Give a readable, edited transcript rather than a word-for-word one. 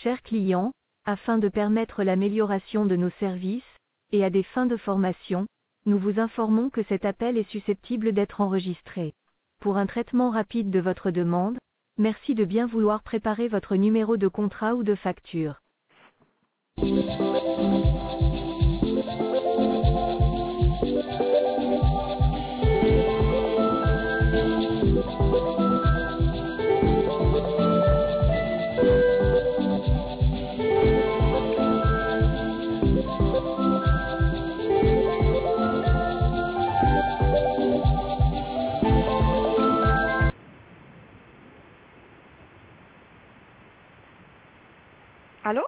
Chers clients, afin de permettre l'amélioration de nos services, et à des fins de formation, nous vous informons que cet appel est susceptible d'être enregistré. Pour un traitement rapide de votre demande, merci de bien vouloir préparer votre numéro de contrat ou de facture.